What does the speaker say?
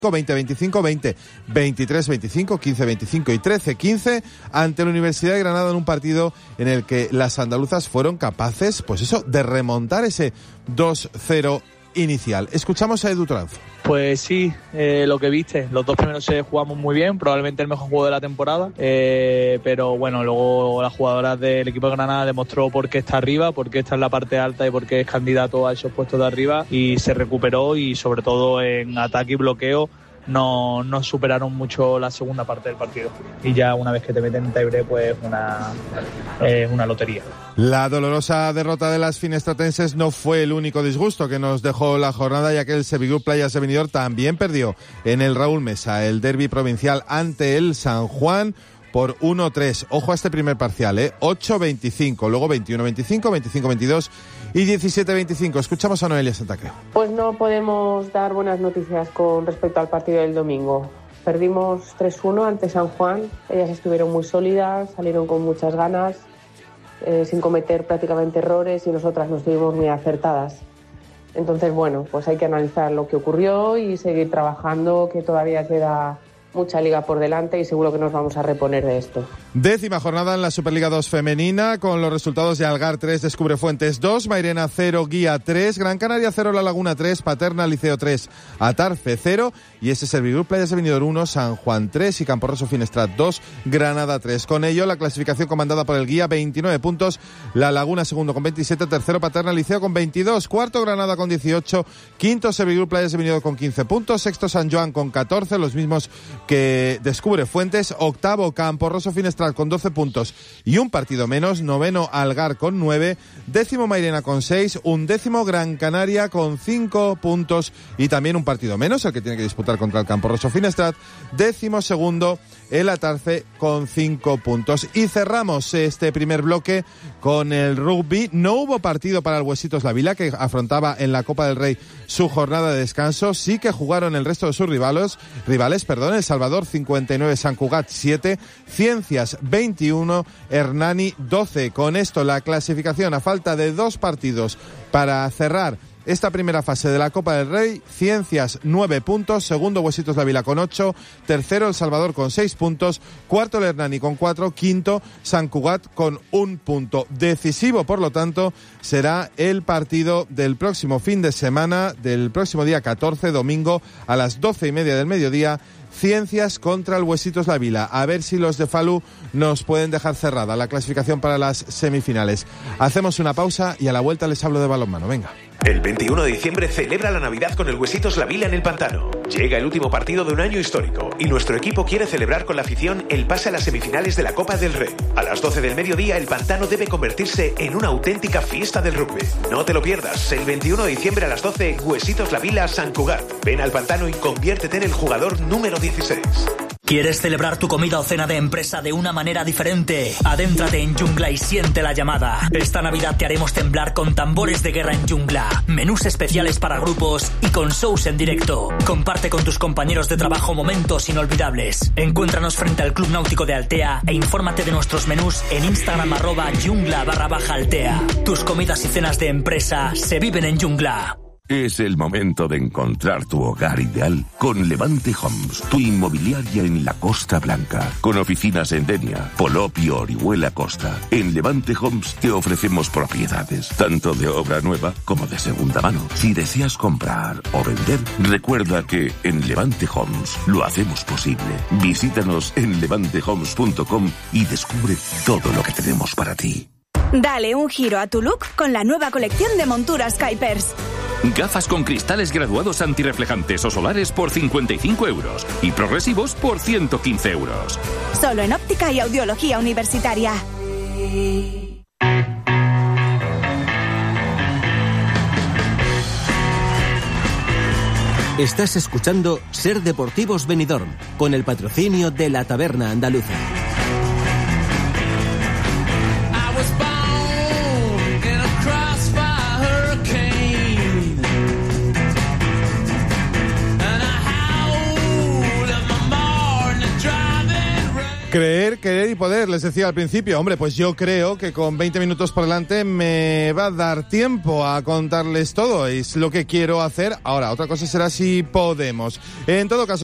20-25-20, 23-25, 15-25 y 13-15 ante la Universidad de Granada en un partido en el que las andaluzas fueron capaces, pues eso, de remontar ese 2-0 inicial. Escuchamos a Edu Tranzo. Pues sí, lo que viste, los dos primeros jugamos muy bien, probablemente el mejor juego de la temporada, pero bueno, luego las jugadoras del equipo de Granada demostró por qué está arriba, por qué está en la parte alta y por qué es candidato a esos puestos de arriba, y se recuperó, y sobre todo en ataque y bloqueo no superaron mucho la segunda parte del partido, y ya una vez que te meten en tiebreak, pues una lotería. La dolorosa derrota de las finestratenses no fue el único disgusto que nos dejó la jornada, ya que el Sevigroup Playas de Benidorm también perdió en el Raúl Mesa el derbi provincial ante el San Juan por 1-3. Ojo a este primer parcial, 8-25, luego 21-25, 25-22 y 17-25. Escuchamos a Noelia Santacreu. Pues no podemos dar buenas noticias con respecto al partido del domingo. Perdimos 3-1 ante San Juan. Ellas estuvieron muy sólidas, salieron con muchas ganas, sin cometer prácticamente errores, y nosotras no estuvimos muy acertadas. Entonces, bueno, pues hay que analizar lo que ocurrió y seguir trabajando, que todavía queda mucha liga por delante y seguro que nos vamos a reponer de esto. 10ª jornada en la Superliga 2 femenina, con los resultados de Algar 3, Descubre Fuentes 2, Mairena 0, Guía 3, Gran Canaria 0, La Laguna 3, Paterna Liceo 3, Atarfe 0, y ese Servigroup Playas de Benidorm 1, San Juan 3 y Camporroso Finestrat 2, Granada 3. Con ello, la clasificación comandada por el Guía, 29 puntos, La Laguna segundo con 27, tercero Paterna Liceo con 22, cuarto Granada con 18, quinto Servigroup Playas de Benidorm con 15 puntos, sexto San Joan con 14, los mismos que Descubre Fuentes, octavo Camporroso Finestrat con 12 puntos y un partido menos, noveno Algar con 9, décimo Mairena con 6, undécimo Gran Canaria con 5 puntos y también un partido menos, el que tiene que disputar contra el Camporroso Finestrat, décimo segundo el Atarfe con 5 puntos. Y cerramos este primer bloque con el rugby. No hubo partido para el Huesitos La Vila, que afrontaba en la Copa del Rey su jornada de descanso. Sí que jugaron el resto de sus rivales, El Salvador 59, San Cugat 7, Ciencias 21, Hernani 12. Con esto la clasificación, a falta de 2 partidos para cerrar esta primera fase de la Copa del Rey: Ciencias 9 puntos, segundo Huesitos La Vila con 8, tercero El Salvador con 6 puntos, cuarto el Hernani con 4, quinto San Cugat con 1 punto. Decisivo, por lo tanto, será el partido del próximo fin de semana, del próximo día 14, domingo, a las 12:30 del mediodía, Ciencias contra el Huesitos La Vila. A ver si los de Falu nos pueden dejar cerrada la clasificación para las semifinales. Hacemos una pausa y a la vuelta les hablo de balonmano. Venga. El 21 de diciembre celebra la Navidad con el Huesitos La Vila en el Pantano. Llega el último partido de un año histórico y nuestro equipo quiere celebrar con la afición el pase a las semifinales de la Copa del Rey. A las 12 del mediodía, el Pantano debe convertirse en una auténtica fiesta del rugby. No te lo pierdas, el 21 de diciembre a las 12, Huesitos La Vila, San Cugat. Ven al Pantano y conviértete en el jugador número 16. ¿Quieres celebrar tu comida o cena de empresa de una manera diferente? Adéntrate en Jungla y siente la llamada. Esta Navidad te haremos temblar con tambores de guerra en Jungla, menús especiales para grupos y con shows en directo. Comparte con tus compañeros de trabajo momentos inolvidables. Encuéntranos frente al Club Náutico de Altea e infórmate de nuestros menús en Instagram @jungla_Altea. Tus comidas y cenas de empresa se viven en Jungla. Es el momento de encontrar tu hogar ideal con Levante Homes, tu inmobiliaria en la Costa Blanca, con oficinas en Denia, Polop y Orihuela Costa. En Levante Homes te ofrecemos propiedades, tanto de obra nueva como de segunda mano. Si deseas comprar o vender, recuerda que en Levante Homes lo hacemos posible. Visítanos en levantehomes.com y descubre todo lo que tenemos para ti. Dale un giro a tu look con la nueva colección de monturas Kuipers. Gafas con cristales graduados antirreflejantes o solares por 55 euros y progresivos por 115 euros. Solo en Óptica y Audiología Universitaria. Estás escuchando Ser Deportivos Benidorm, con el patrocinio de la Taberna Andaluza. Creer, querer y poder, les decía al principio. Hombre, pues yo creo que con 20 minutos por delante me va a dar tiempo a contarles todo. Es lo que quiero hacer. Ahora, otra cosa será si podemos. En todo caso,